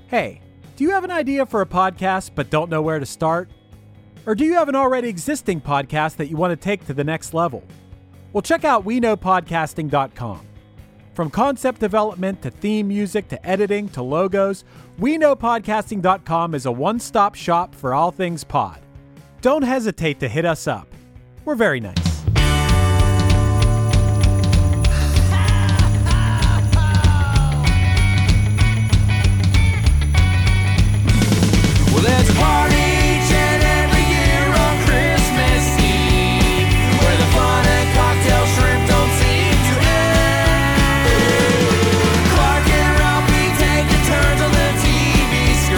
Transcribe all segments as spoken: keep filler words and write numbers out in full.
Hey, do you have an idea for a podcast but don't know where to start? Or do you have an already existing podcast that you want to take to the next level? Well, check out we know podcasting dot com. From concept development to theme music to editing to logos, we know podcasting dot com is a one-stop shop for all things pod. Don't hesitate to hit us up. We're very nice. Well, there's a party each and every year on Christmas Eve, where the fun and cocktail shrimp don't seem to end. Clark and Ralphie taking turns on the T V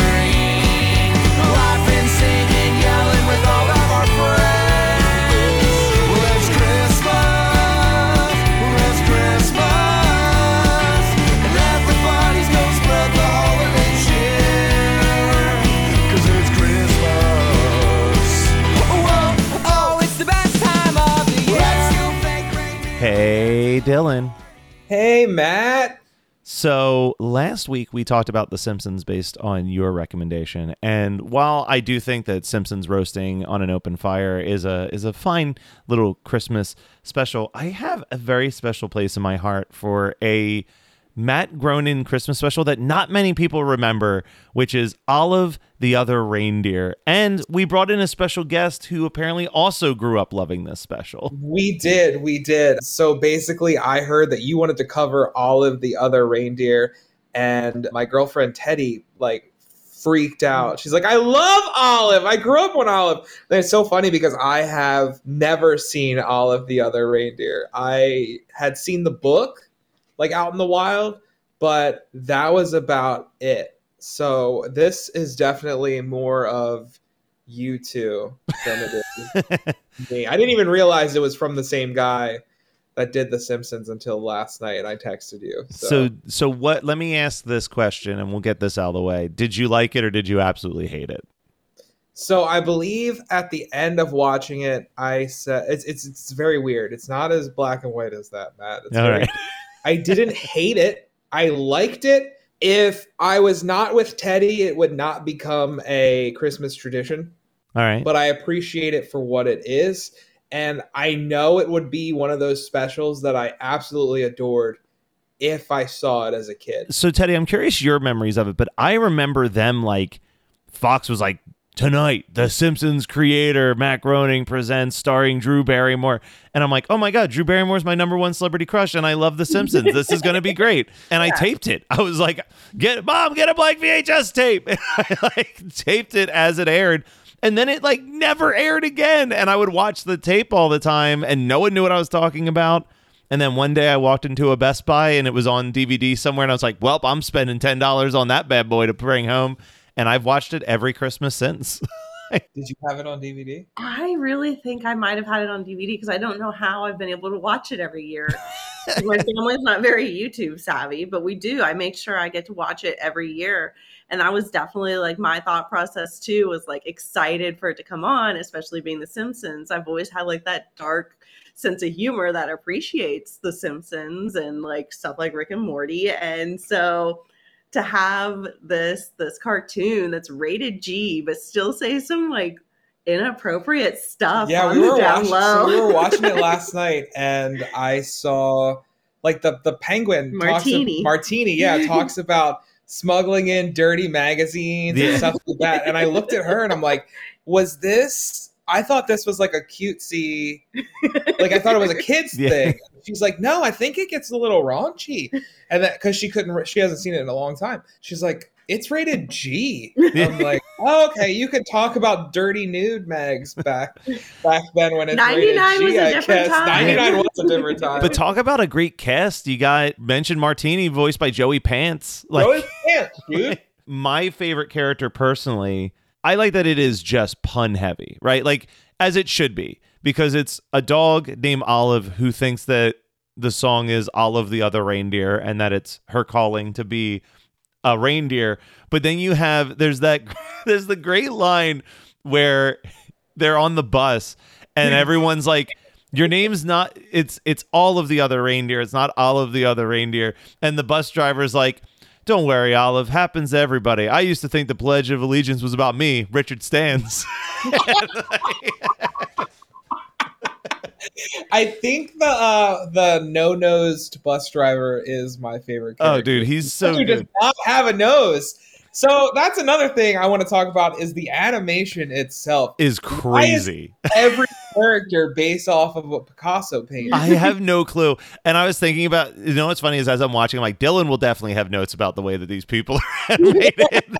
screen, laughing, singing, yelling with all of our friends. Well, it's Christmas, well, it's Christmas, and everybody's gonna spread the holiday cheer. 'Cause it's Christmas. Whoa, oh, it's the best time of the year. Let's go fake reindeer. Hey, Dylan. Hey, Matt. So last week we talked about The Simpsons based on your recommendation, and while I do think that Simpsons roasting on an open fire is a is a fine little Christmas special, I have a very special place in my heart for a Matt Groening Christmas special that not many people remember, which is Olive the Other Reindeer. And we brought in a special guest who apparently also grew up loving this special. We did. We did. So basically, I heard that you wanted to cover Olive the Other Reindeer, and my girlfriend Teddy, like, freaked out. She's like, I love Olive. I grew up on Olive. And it's so funny because I have never seen Olive the Other Reindeer. I had seen the book, like, out in the wild, but that was about it. So this is definitely more of you two than it is me. I didn't even realize it was from the same guy that did The Simpsons until last night, and I texted you. So, So, so what? Let me ask this question, and we'll get this out of the way. Did you like it, or did you absolutely hate it? so I believe at the end of watching it, I said it's it's it's very weird. It's not as black and white as that, Matt. It's All very, right. I didn't hate it. I liked it. If I was not with Teddy, it would not become a Christmas tradition. All right. But I appreciate it for what it is. And I know it would be one of those specials that I absolutely adored if I saw it as a kid. So, Teddy, I'm curious your memories of it, but I remember them like Fox was like, tonight, The Simpsons creator Matt Groening presents starring Drew Barrymore. And I'm like, oh my God, Drew Barrymore's my number one celebrity crush, and I love The Simpsons. This is going to be great. And I taped it. I was like, get Mom, get a blank V H S tape. And I like taped it as it aired. And then it like never aired again. And I would watch the tape all the time, and no one knew what I was talking about. And then one day I walked into a Best Buy and it was on D V D somewhere. And I was like, well, I'm spending ten dollars on that bad boy to bring home. And I've watched it every Christmas since. Did you have it on D V D? I really think I might have had it on D V D because I don't know how I've been able to watch it every year. My family's not very YouTube savvy, but we do. I make sure I get to watch it every year. And I was definitely like, my thought process too was like excited for it to come on, especially being The Simpsons. I've always had like that dark sense of humor that appreciates The Simpsons and like stuff like Rick and Morty. And so to have this this cartoon that's rated G but still say some like inappropriate stuff Yeah, on we the were down watching. low. So we were watching it last night, and I saw like the the penguin talks Martini. ab- Martini, yeah, talks about smuggling in dirty magazines Yeah. and stuff like that. And I looked at her and I'm like, was this? I thought this was like a cutesy, like I thought it was a kid's Yeah. thing. She's like, no, I think it gets a little raunchy, and that because she couldn't, she hasn't seen it in a long time. She's like, it's rated G. I'm like, oh, okay, you could talk about dirty nude mags back back then when it's ninety-nine rated was G, a I different guess. time. ninety-nine was a different time. But talk about a great cast. You got mentioned Martini, voiced by Joey Pants. Like, Joey Pants, dude. my favorite character personally, I like that it is just pun heavy, right? Like, as it should be, because it's a dog named Olive who thinks that the song is Olive the Other Reindeer and that it's her calling to be a reindeer. But then you have, there's that, there's the great line where they're on the bus and everyone's like, your name's not, it's, it's all of the other reindeer. It's not all of the other reindeer. And the bus driver's like, Don't worry, Olive. Happens to everybody. I used to think the Pledge of Allegiance was about me, Richard Stans. I think the uh, the no-nosed bus driver is my favorite character. Oh, dude, he's so Who does good. not have a nose. So that's another thing I want to talk about is the animation itself. Is crazy. Every character based off of what Picasso painted. I have no clue. And I was thinking about, you know what's funny is as I'm watching, I'm like, Dylan will definitely have notes about the way that these people are animated.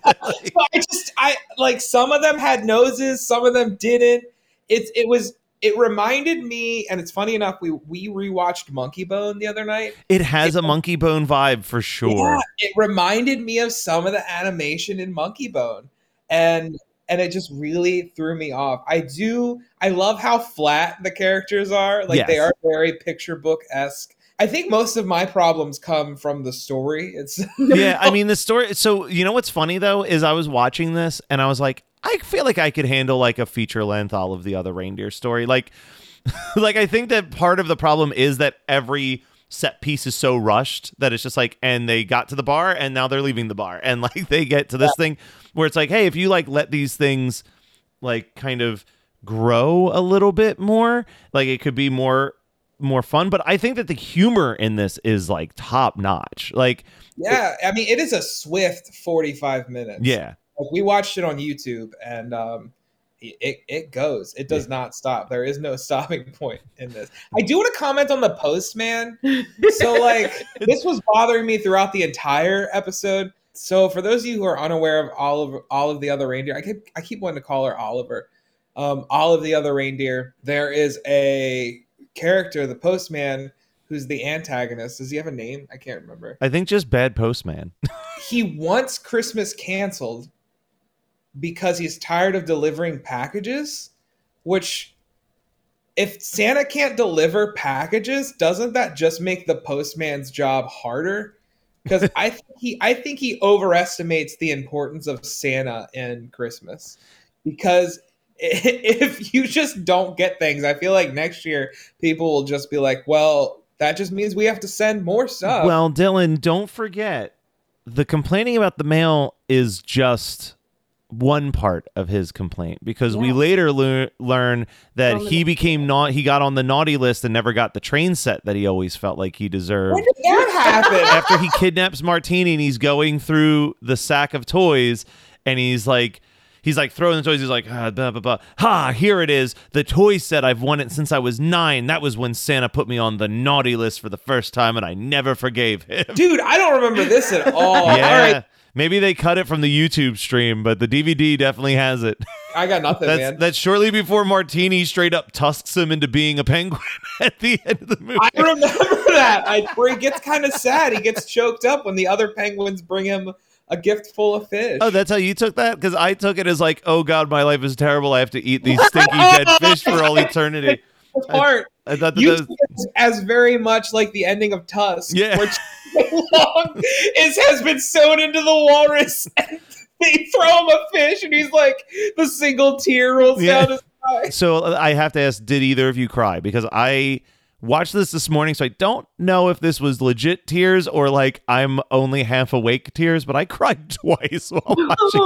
So I just, I like some of them had noses, some of them didn't. It's, it was, it reminded me, and it's funny enough, we we rewatched Monkey Bone the other night. It has a Monkey Bone vibe for sure. Yeah, it reminded me of some of the animation in Monkey Bone, and and it just really threw me off. I do, I love how flat the characters are. Like Yes. they are very picture book esque. I think most of my problems come from the story. It's Yeah, I mean the story. So you know what's funny though is I was watching this and I was like, I feel like I could handle like a feature length all of the other reindeer story. Like, like I think that part of the problem is that every set piece is so rushed that it's just like, and they got to the bar and now they're leaving the bar, and like they get to this thing where it's like, hey, if you like let these things like kind of grow a little bit more, like it could be more more fun. But I think that the humor in this is like top notch. Like, yeah, I mean, it is a swift forty-five minutes. yeah. Like, we watched it on YouTube, and um, it it goes. It does not stop. There is no stopping point in this. I do want to comment on the postman. So, like, this was bothering me throughout the entire episode. So, for those of you who are unaware of all of all of the other reindeer, I keep I keep wanting to call her Oliver. Um, all of the other reindeer, there is a character, the postman, who's the antagonist. Does he have a name? I can't remember. I think just bad postman. He wants Christmas canceled because he's tired of delivering packages, which if Santa can't deliver packages, doesn't that just make the postman's job harder? Because I think he I think he overestimates the importance of Santa in Christmas. Because if you just don't get things, I feel like next year people will just be like, well, that just means we have to send more stuff. Well, Dylan, don't forget, the complaining about the mail is just one part of his complaint, because we Yeah. later lear- learn that On the- he became not he got on the naughty list and never got the train set that he always felt like he deserved. when did that happen? After he kidnaps Martini and he's going through the sack of toys and he's like he's like throwing the toys, he's like, ah, blah, blah, blah. Ha, here it is. The toy set, I've wanted since I was nine. That was when Santa put me on the naughty list for the first time and I never forgave him. Dude, I don't remember this at all. Yeah. All right, Maybe they cut it from the YouTube stream, but the D V D definitely has it. I got nothing, That's man. that's shortly before Martini straight up tusks him into being a penguin at the end of the movie. I remember that. I, where he gets kind of sad. He gets choked up when the other penguins bring him a gift full of fish. Oh, that's how you took that? Because I took it as like, oh God, my life is terrible. I have to eat these stinky dead fish for all eternity. The part. I thought that, You that see was, it as very much like the ending of Tusk, Yeah. where Long is has been sewn into the walrus, and they throw him a fish, and he's like, the single tear rolls Yeah. down his eye. so uh, I have to ask, did either of you cry? Because I watched this this morning, so I don't know if this was legit tears or like I'm only half awake tears, but I cried twice while watching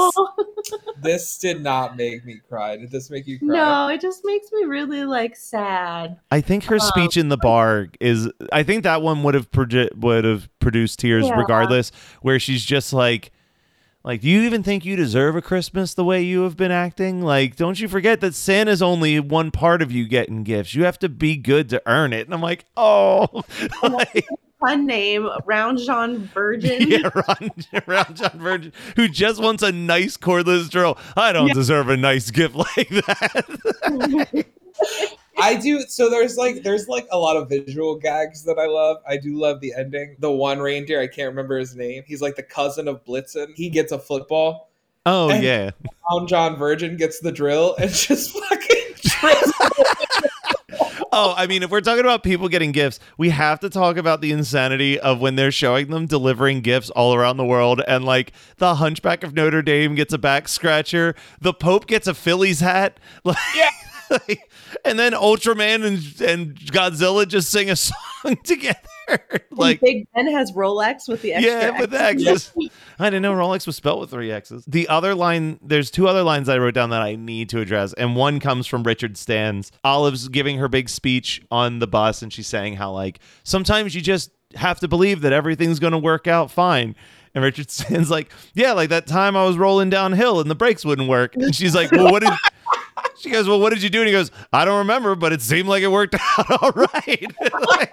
this. This did not make me cry. Did this make you cry? No, it just makes me really like sad. I think her speech in the bar is. I think that one would have produ- would have produced tears Yeah. regardless. Where she's just like, like, do you even think you deserve a Christmas the way you have been acting? Like, don't you forget that Santa's only one part of you getting gifts. You have to be good to earn it. And I'm like, oh, like, Fun name, Round John Virgin. yeah, Ron, Ron John Virgin, who just wants a nice cordless drill. I don't Yeah. deserve a nice gift like that. I do. So there's like there's like a lot of visual gags that I love. I do love the ending. The one reindeer, I can't remember his name. He's like the cousin of Blitzen. He gets a football. Oh And- yeah. Round John Virgin gets the drill and just fucking drills. Oh, I mean, if we're talking about people getting gifts, we have to talk about the insanity of when they're showing them delivering gifts all around the world. And like the Hunchback of Notre Dame gets a back scratcher. The Pope gets a Phillies hat. Like, Yeah. And then Ultraman and, and Godzilla just sing a song together. Like Big Ben has Rolex with the extra yeah, with the X's. X's. I didn't know Rolex was spelled with three X's. The other line, there's two other lines I wrote down that I need to address, and one comes from Richard Stans. Olive's giving her big speech on the bus, and she's saying how, like, sometimes you just have to believe that everything's going to work out fine. And Richard Stans like, yeah, like that time I was rolling downhill and the brakes wouldn't work. And she's like, well, what did... She goes, well, what did you do? And he goes, I don't remember, but it seemed like it worked out all right. Like,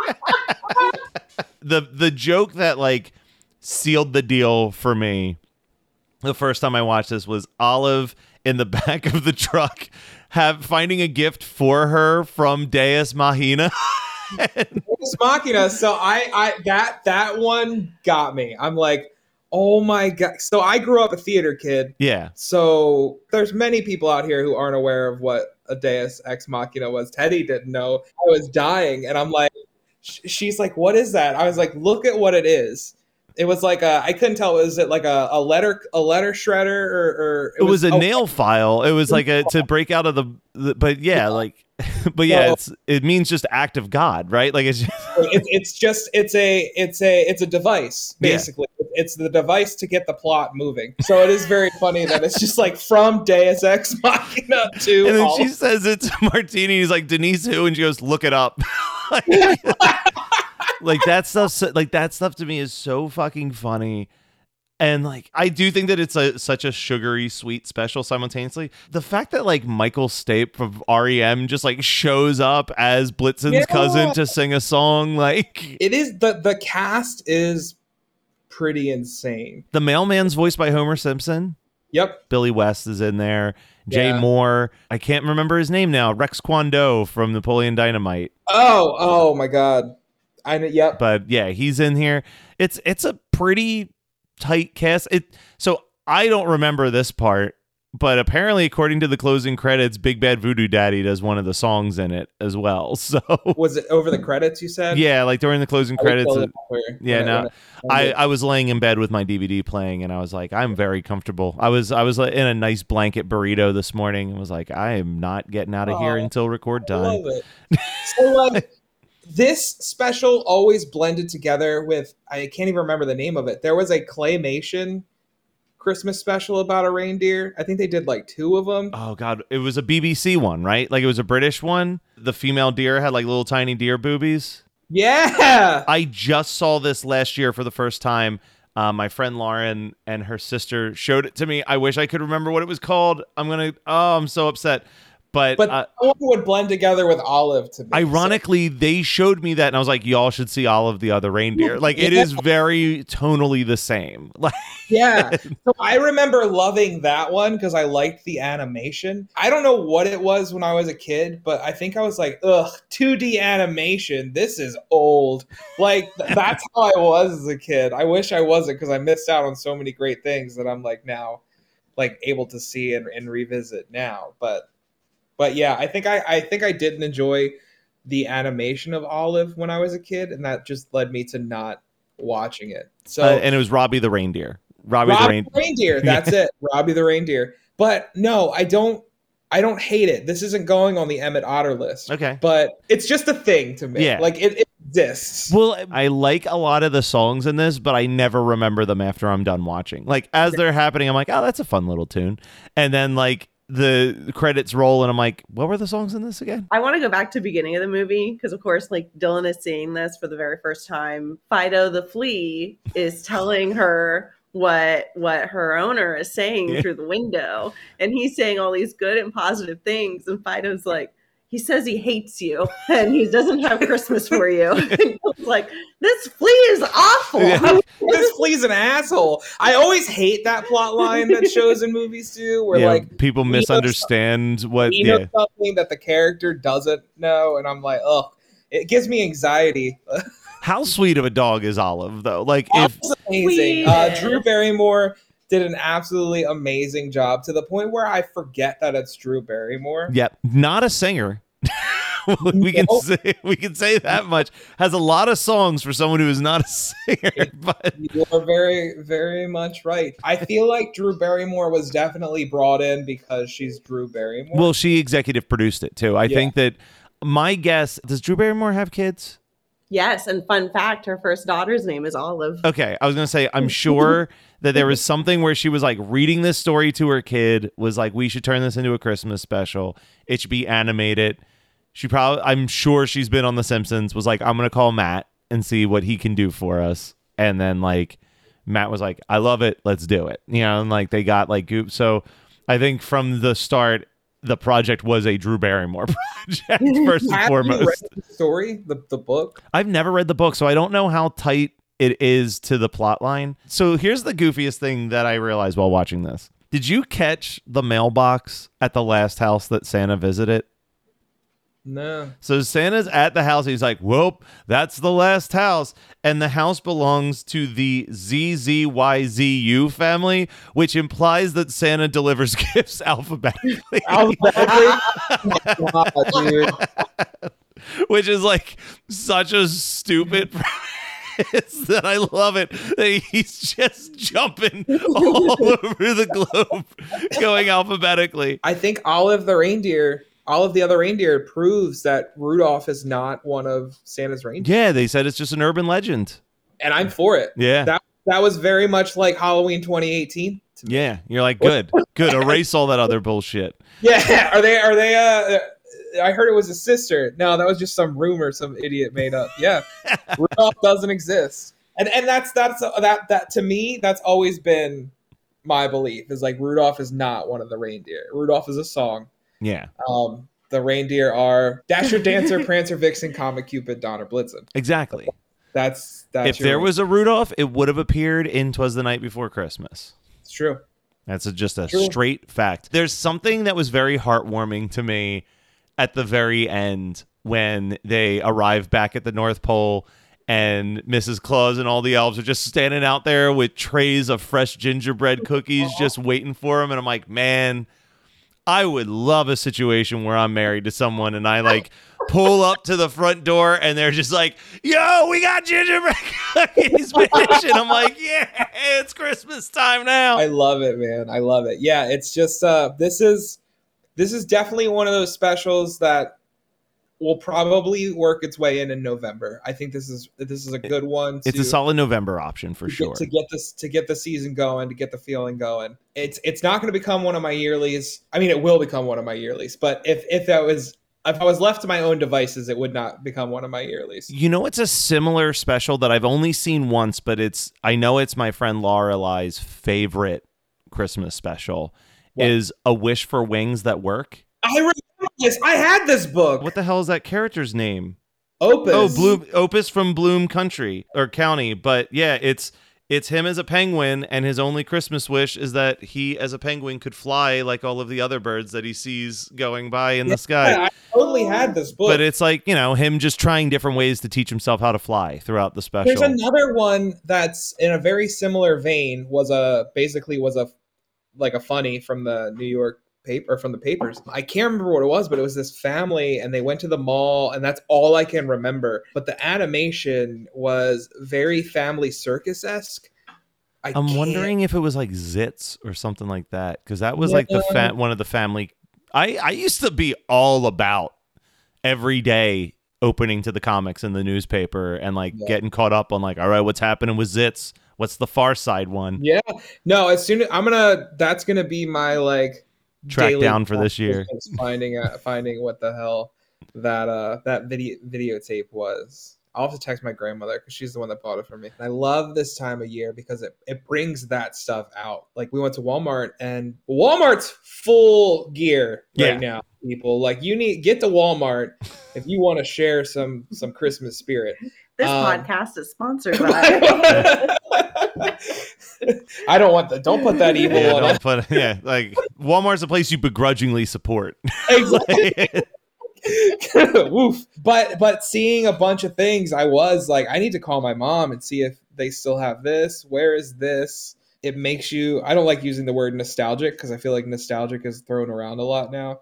the the joke that like sealed the deal for me the first time I watched this was Olive in the back of the truck have finding a gift for her from Deus Machina. Deus Machina. So I, I that that one got me. I'm like, oh my God. So I grew up a theater kid. Yeah. So there's many people out here who aren't aware of what a Deus Ex Machina was. Teddy didn't know. I was dying. And I'm like, sh- she's like, what is that? I was like, look at what it is. It was like a, I couldn't tell. Was it like a, a letter, a letter shredder or, or it, it was, was a oh, nail file. It was like a, to break out of the, the but yeah, like, but yeah, it's, it means just act of God, right? Like it's just, it's, it's just, it's a, it's a, it's a device basically. Yeah. It's the device to get the plot moving. So it is very funny that it's just like from Deus Ex Machina to. And then all she says it to Martini. He's like, Denise who? And she goes, look it up. like, like that stuff. Like that stuff to me is so fucking funny. And like, I do think that it's a such a sugary, sweet special simultaneously. The fact that like Michael Stipe of R E M just like shows up as Blitzen's yeah. cousin to sing a song, like it is the the cast is pretty insane. The mailman's voiced by Homer Simpson. Yep. Billy West is in there. Jay yeah. Moore. I can't remember his name now. Rex Kwon Do from Napoleon Dynamite. Oh, oh my God. I know. Yep. But yeah, he's in here. It's it's a pretty tight cast. It so I don't remember this part, but apparently according to the closing credits, Big Bad Voodoo Daddy does one of the songs in it as well. So was it over the credits you said? Yeah, like during the closing credits. Uh, yeah, no. I, I I was laying in bed with my D V D playing and I was like, I'm very comfortable. I was I was in a nice blanket burrito this morning and was like, I am not getting out of oh, here until record time. I love it. So like this special always blended together with, I can't even remember the name of it. There was a claymation Christmas special about a reindeer. I think they did like two of them. Oh God, it was a B B C one, right? Like it was a British one. The female deer had like little tiny deer boobies. Yeah. I just saw this last year for the first time. Uh, my friend Lauren and her sister showed it to me. I wish I could remember what it was called. I'm gonna. Oh, I'm so upset. But, but uh, one would blend together with Olive to me. Ironically, so. They showed me that, and I was like, "Y'all should see Olive the Other Reindeer." Like, it is very tonally the same. Like, yeah. So I remember loving that one because I liked the animation. I don't know what it was when I was a kid, but I think I was like, "Ugh, two D animation. This is old." Like, that's how I was as a kid. I wish I wasn't because I missed out on so many great things that I'm like now, like able to see and, and revisit now, but. But yeah, I think I, I think I didn't enjoy the animation of Olive when I was a kid, and that just led me to not watching it. So uh, and it was Robbie the Reindeer. Robbie, Robbie the, Rein- the Reindeer. That's it. Robbie the Reindeer. But no, I don't. I don't hate it. This isn't going on the Emmett Otter list. Okay, but it's just a thing to me. Yeah, like it, it exists. Well, I like a lot of the songs in this, but I never remember them after I'm done watching. Like as they're happening, I'm like, oh, that's a fun little tune, and then like. The credits roll and I'm like, what were the songs in this again? I want to go back to the beginning of the movie because of course like Dylan is seeing this for the very first time. Fido the flea is telling her what what her owner is saying yeah. through the window, and he's saying all these good and positive things, and Fido's like, he says he hates you and he doesn't have Christmas for you. And like, this flea is awful. Yeah. This flea's an asshole. I always hate that plot line that shows in movies too, where yeah, like people misunderstand what you yeah. know something that the character doesn't know, and I'm like, oh, it gives me anxiety. How sweet of a dog is Olive, though? Like, Olive's if amazing. Uh, Drew Barrymore did an absolutely amazing job to the point where I forget that it's Drew Barrymore. Yep, not a singer. we can Nope. say we can say that much. Has a lot of songs for someone who is not a singer, but You are very, very much right. I feel like Drew Barrymore was definitely brought in because she's Drew Barrymore. well, she executive produced it too. I Yeah. think that my guess, does Drew Barrymore have kids? Yes, and fun fact, her first daughter's name is Olive. Okay, I was gonna say I'm sure that there was something where she was like reading this story to her kid, was like, we should turn this into a Christmas special. It should be animated. She probably, I'm sure she's been on The Simpsons, was like, I'm gonna call Matt and see what he can do for us. And then like Matt was like, I love it, let's do it. You know, and like they got like goop. So I think from the start, the project was a Drew Barrymore project first and Have you foremost. read the story, the, the book? I've never read the book, so I don't know how tight it is to the plot line. So here's the goofiest thing that I realized while watching this. Did you catch the mailbox at the last house that Santa visited? No. So Santa's at the house. He's like, whoop, that's the last house. And the house belongs to the Z Z Y Z U family, which implies that Santa delivers gifts alphabetically. Alphabetically? Oh, dude. Which is like such a stupid premise that I love it. That he's just jumping all over the globe, going alphabetically. I think Olive the reindeer, Olive the other reindeer proves that Rudolph is not one of Santa's reindeer. Yeah, they said it's just an urban legend. And I'm for it. Yeah. That that was very much like Halloween twenty eighteen. to me. Yeah, you're like, good, good. Erase all that other bullshit. Yeah. Are they, are they, uh, I heard it was a sister. No, that was just some rumor some idiot made up. Yeah. Rudolph doesn't exist. And and that's that's that that to me that's always been my belief is like Rudolph is not one of the reindeer. Rudolph is a song. Yeah, Um the reindeer are Dasher, Dancer, Prancer, Vixen, Comet, Cupid, Donner, Blitzen. exactly. That's that's If your there reindeer. was a Rudolph, it would have appeared in 'Twas the Night Before Christmas. It's true. That's a, just a True. straight fact. There's something that was very heartwarming to me at the very end when they arrive back at the North Pole and Missus Claus and all the elves are just standing out there with trays of fresh gingerbread cookies just waiting for them. And I'm like, man, I would love a situation where I'm married to someone and I like pull up to the front door and they're just like, yo, we got gingerbread cookies, bitch. And I'm like, yeah, it's Christmas time now. I love it, man. I love it. Yeah, it's just uh this is this is definitely one of those specials that will probably work its way in in November. I think this is this is a good one. It's to, a solid November option for to sure. get, to get this to get the season going, to get the feeling going. It's it's not going to become one of my yearlies. I mean, it will become one of my yearlies, but if if that was if I was left to my own devices, it would not become one of my yearlies. You know, it's a similar special that I've only seen once, but it's I know it's my friend Lorelai's favorite Christmas special. What? Is A Wish for Wings That Work. I remember this. I had this book. What the hell is that character's name? Opus. Oh, Bloom Opus from Bloom Country or County. But yeah, it's it's him as a penguin, and his only Christmas wish is that he, as a penguin, could fly like all of the other birds that he sees going by in the sky. Yeah, I totally had this book. But it's like, you know, him just trying different ways to teach himself how to fly throughout the special. There's another one that's in a very similar vein. Was a basically was a like a funny from the New York paper from the papers. I can't remember what it was, but it was this family and they went to the mall, and that's all I can remember. But the animation was very Family Circus-esque. I I'm can't- wondering if it was like Zits or something like that, because that was like the Yeah. fa- one of the family. I I used to be all about every day opening to the comics in the newspaper and like Yeah. getting caught up on like, all right, what's happening with Zits? What's the Far Side one? Yeah. No, as soon as I'm gonna that's gonna be my like Track daily down for this year. practice, finding out finding what the hell that uh that video videotape was. I'll have to text my grandmother because she's the one that bought it for me. I love this time of year because it, it brings that stuff out. Like we went to Walmart and Walmart's full gear right Yeah. now, people. Like you need get to Walmart if you want to share some some Christmas spirit. This Um, podcast is sponsored by. I don't want the don't put that evil Yeah, on don't us. put, yeah, like Walmart's a place you begrudgingly support. Exactly. Woof. But but seeing a bunch of things, I was like, I need to call my mom and see if they still have this. Where is this? It makes you. I don't like using the word nostalgic because I feel like nostalgic is thrown around a lot now.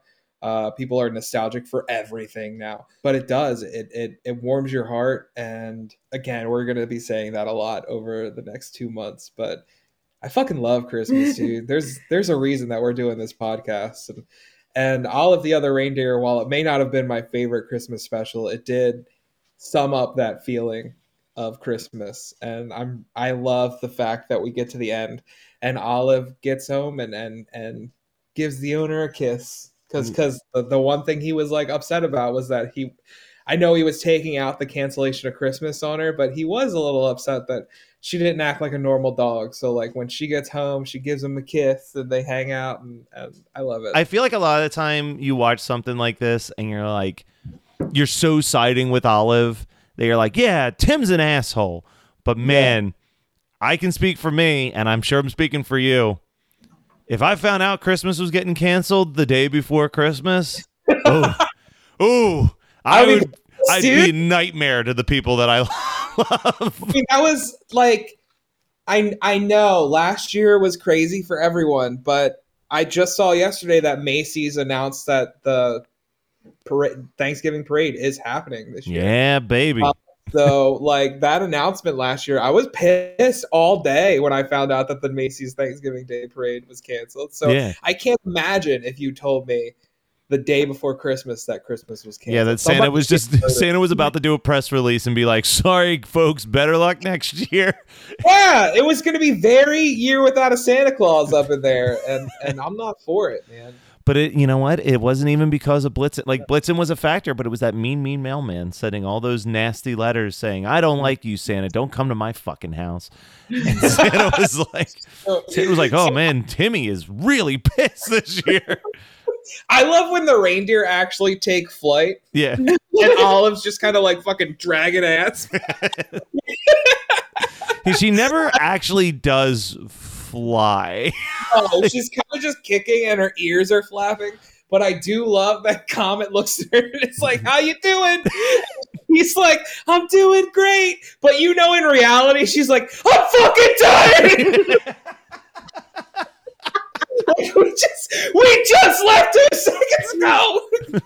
Uh, people are nostalgic for everything now, but it does. It it it warms your heart. And again, we're gonna be saying that a lot over the next two months. But I fucking love Christmas, dude. There's there's a reason that we're doing this podcast, and and all of the other reindeer. While it may not have been my favorite Christmas special, it did sum up that feeling of Christmas. And I'm I love the fact that we get to the end, and Olive gets home and and and gives the owner a kiss. Because because the, the one thing he was like upset about was that he, I know he was taking out the cancellation of Christmas on her, but he was a little upset that she didn't act like a normal dog. So like when she gets home, she gives him a kiss and they hang out, and, and I love it. I feel like a lot of the time you watch something like this and you're like, you're so siding with Olive that you're like, yeah, Tim's an asshole. But man, yeah. I can speak for me, and I'm sure I'm speaking for you. If I found out Christmas was getting canceled the day before Christmas, oh, oh, I, I mean, would, I'd dude, be a nightmare to the people that I love. I mean, that was like, I I know last year was crazy for everyone, but I just saw yesterday that Macy's announced that the parade, Thanksgiving parade is happening this year. Yeah, baby. Um, So, like, that announcement last year, I was pissed all day when I found out that the Macy's Thanksgiving Day Parade was canceled. So, yeah. I can't imagine if you told me the day before Christmas that Christmas was canceled. Yeah, that Santa was just Santa was about to do a press release and be like, "Sorry, folks, better luck next year." Yeah, it was going to be very year without a Santa Claus up in there, and and I'm not for it, man. But it, you know what? It wasn't even because of Blitzen. Like, Blitzen was a factor, but it was that mean, mean mailman sending all those nasty letters saying, "I don't like you, Santa. Don't come to my fucking house." And Santa was like, Santa was like, "Oh man, Timmy is really pissed this year." I love when the reindeer actually take flight. Yeah, and Olive's just kind of like fucking dragging ass. She never actually does fly. Oh, she's kind of just kicking and her ears are flapping. But I do love that Comet looks at her and it's like, "How you doing?" He's like, "I'm doing great." But you know, in reality, she's like, "I'm fucking dying." Like, we just we just left two seconds ago.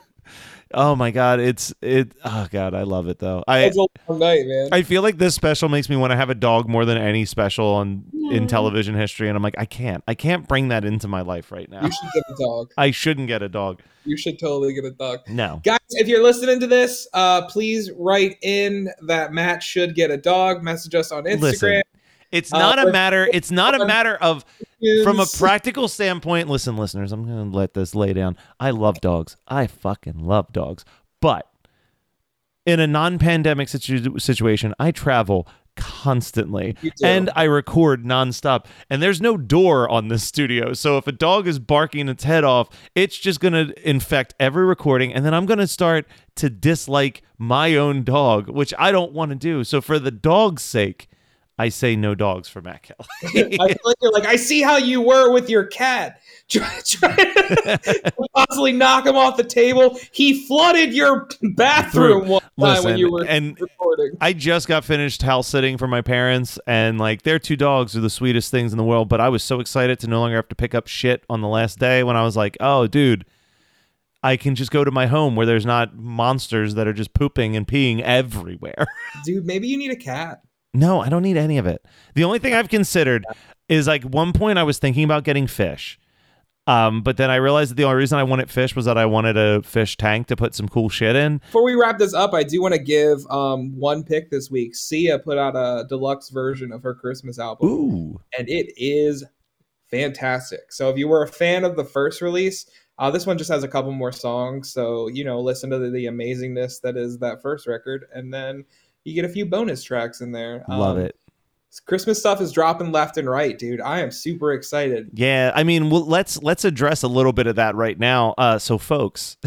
Oh my god, it's it. Oh god, I love it though. I it's a long night, man. I feel like this special makes me want to have a dog more than any special on yeah. in television history, and I'm like, I can't, I can't bring that into my life right now. You should get a dog. I shouldn't get a dog. You should totally get a dog. No, guys, if you're listening to this, uh, please write in that Matt should get a dog. Message us on Instagram. Listen, it's not uh, a matter. It's not a matter of. From a practical standpoint, listen, listeners, I'm going to let this lay down. I love dogs. I fucking love dogs. But in a non-pandemic situ- situation, I travel constantly and I record nonstop. And there's no door on this studio. So if a dog is barking its head off, it's just going to infect every recording. And then I'm going to start to dislike my own dog, which I don't want to do. So for the dog's sake, I say no dogs for Matt Kelly. I feel like you're like, I see how you were with your cat. Try, try to possibly knock him off the table. He flooded your bathroom one time Listen, when you were and recording. I just got finished house sitting for my parents, and like their two dogs are the sweetest things in the world. But I was so excited to no longer have to pick up shit on the last day when I was like, oh, dude, I can just go to my home where there's not monsters that are just pooping and peeing everywhere. Dude, maybe you need a cat. No, I don't need any of it. The only thing I've considered is like one point I was thinking about getting fish. Um, but then I realized that the only reason I wanted fish was that I wanted a fish tank to put some cool shit in. Before we wrap this up, I do want to give um, one pick this week. Sia put out a deluxe version of her Christmas album. Ooh. And it is fantastic. So if you were a fan of the first release, uh, this one just has a couple more songs. So, you know, listen to the, the amazingness that is that first record. And then you get a few bonus tracks in there. Love um, it. Christmas stuff is dropping left and right, dude. I am super excited. Yeah, I mean, well, let's let's address a little bit of that right now. Uh, so, folks,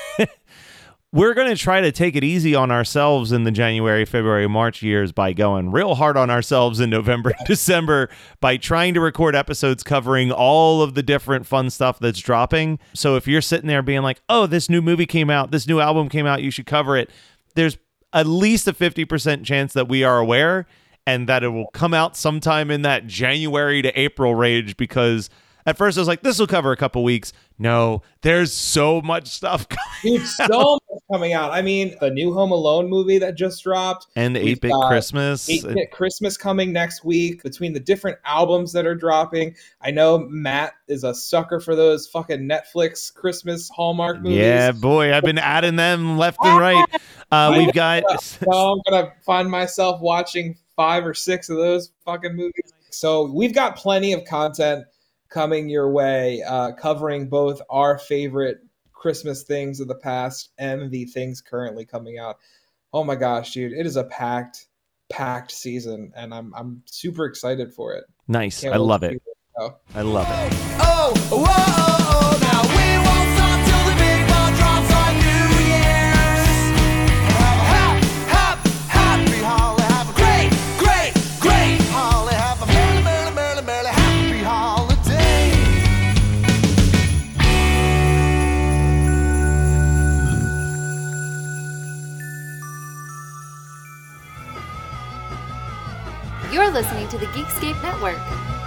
we're going to try to take it easy on ourselves in the January, February, March years by going real hard on ourselves in November, December by trying to record episodes covering all of the different fun stuff that's dropping. So, if you're sitting there being like, "Oh, this new movie came out, this new album came out, you should cover it," there's at least a fifty percent chance that we are aware and that it will come out sometime in that January to April range, because At first, I was like, this will cover a couple weeks. No, there's so much stuff coming Dude, so much coming out. I mean, the new Home Alone movie that just dropped. And We've eight-Bit got Christmas. eight-Bit Christmas coming next week. Between the different albums that are dropping, I know Matt is a sucker for those fucking Netflix Christmas Hallmark movies. Yeah, boy, I've been adding them left and right. Uh, we've got... So I'm going to find myself watching five or six of those fucking movies. So we've got plenty of content coming your way, uh, covering both our favorite Christmas things of the past and the things currently coming out. Oh my gosh, dude, it is a packed, packed season, and I'm I'm super excited for it. Nice. Can't I wait love to it. see what it go. I love it. Oh, whoa, oh, oh, now we won't stop till the big ball drops on New Year's. Hop, hop, happy holly, have a great, great, great holly, have a merry, merry, merry, merry, happy holiday. You're listening to the Geekscape Network.